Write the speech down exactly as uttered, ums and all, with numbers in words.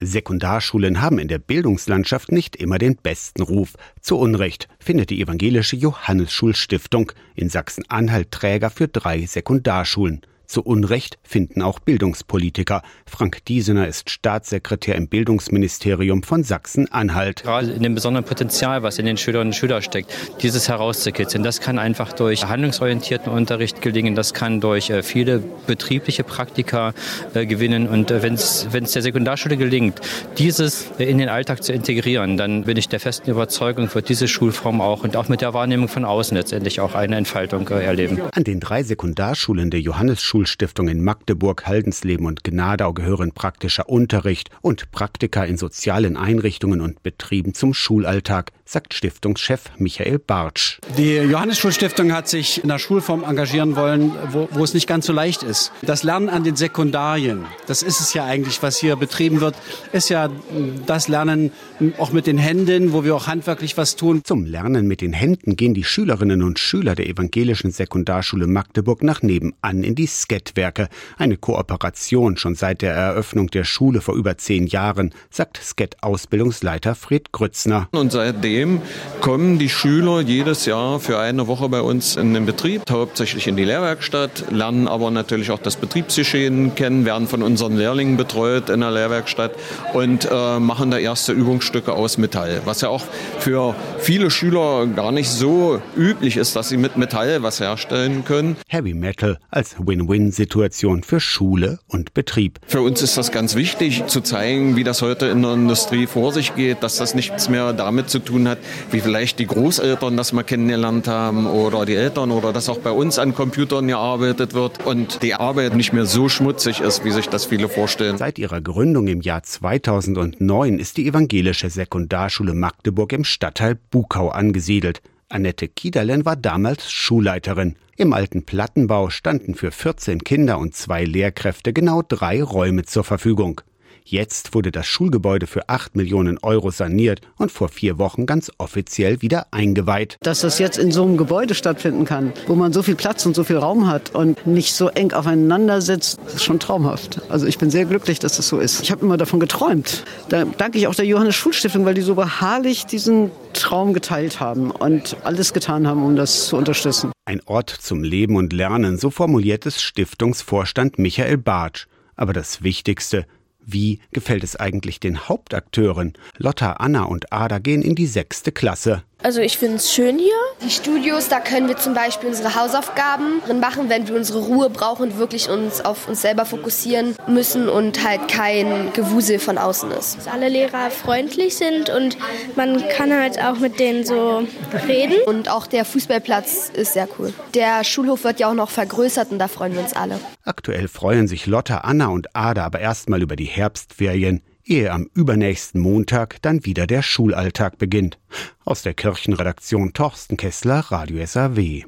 Sekundarschulen haben in der Bildungslandschaft nicht immer den besten Ruf. Zu Unrecht findet die evangelische Johannesschulstiftung in Sachsen-Anhalt Träger für drei Sekundarschulen. Zu Unrecht finden auch Bildungspolitiker. Frank Diesener ist Staatssekretär im Bildungsministerium von Sachsen-Anhalt. Gerade in dem besonderen Potenzial, was in den Schülerinnen und Schülern steckt, dieses herauszukitzeln, das kann einfach durch handlungsorientierten Unterricht gelingen, das kann durch viele betriebliche Praktika äh, gewinnen. Und äh, wenn es der Sekundarschule gelingt, dieses äh, in den Alltag zu integrieren, dann bin ich der festen Überzeugung, wird diese Schulform auch und auch mit der Wahrnehmung von außen letztendlich auch eine Entfaltung äh, erleben. An den drei Sekundarschulen der Johannesschule Stiftung in Magdeburg, Haldensleben und Gnadau gehören praktischer Unterricht und Praktika in sozialen Einrichtungen und Betrieben zum Schulalltag, sagt Stiftungschef Michael Bartsch. Die Johannesschulstiftung hat sich in einer Schulform engagieren wollen, wo, wo es nicht ganz so leicht ist. Das Lernen an den Sekundarien, das ist es ja eigentlich, was hier betrieben wird, ist ja das Lernen auch mit den Händen, wo wir auch handwerklich was tun. Zum Lernen mit den Händen gehen die Schülerinnen und Schüler der evangelischen Sekundarschule Magdeburg nach nebenan in die Sket-Werke. Eine Kooperation schon seit der Eröffnung der Schule vor über zehn Jahren, sagt Sket-Ausbildungsleiter Fred Grützner. Und seitdem kommen die Schüler jedes Jahr für eine Woche bei uns in den Betrieb, hauptsächlich in die Lehrwerkstatt, lernen aber natürlich auch das Betriebsgeschehen kennen, werden von unseren Lehrlingen betreut in der Lehrwerkstatt und äh, machen da erste Übungsstücke aus Metall, was ja auch für viele Schüler gar nicht so üblich ist, dass sie mit Metall was herstellen können. Heavy Metal als Win-Win-Situation für Schule und Betrieb. Für uns ist das ganz wichtig, zu zeigen, wie das heute in der Industrie vor sich geht, dass das nichts mehr damit zu tun hat, wie vielleicht die Großeltern das mal kennengelernt haben oder die Eltern oder dass auch bei uns an Computern gearbeitet wird und die Arbeit nicht mehr so schmutzig ist, wie sich das viele vorstellen. Seit ihrer Gründung im Jahr zweitausendneun ist die evangelische Sekundarschule Magdeburg im Stadtteil Bukau angesiedelt. Annette Kiederlen war damals Schulleiterin. Im alten Plattenbau standen für vierzehn Kinder und zwei Lehrkräfte genau drei Räume zur Verfügung. Jetzt wurde das Schulgebäude für acht Millionen Euro saniert und vor vier Wochen ganz offiziell wieder eingeweiht. Dass das jetzt in so einem Gebäude stattfinden kann, wo man so viel Platz und so viel Raum hat und nicht so eng aufeinander sitzt, ist schon traumhaft. Also ich bin sehr glücklich, dass das so ist. Ich habe immer davon geträumt. Da danke ich auch der Johannesschulstiftung, weil die so beharrlich diesen Traum geteilt haben und alles getan haben, um das zu unterstützen. Ein Ort zum Leben und Lernen, so formuliert es Stiftungsvorstand Michael Bartsch. Aber das Wichtigste: Wie gefällt es eigentlich den Hauptakteuren? Lotta, Anna und Ada gehen in die sechste Klasse. Also ich finde es schön hier. Die Studios, da können wir zum Beispiel unsere Hausaufgaben drin machen, wenn wir unsere Ruhe brauchen und wirklich uns auf uns selber fokussieren müssen und halt kein Gewusel von außen ist. Dass alle Lehrer freundlich sind und man kann halt auch mit denen so reden. Und auch der Fußballplatz ist sehr cool. Der Schulhof wird ja auch noch vergrößert und da freuen wir uns alle. Aktuell freuen sich Lotta, Anna und Ada aber erstmal über die Herbstferien, ehe am übernächsten Montag dann wieder der Schulalltag beginnt. Aus der Kirchenredaktion Torsten Kessler, Radio S A W.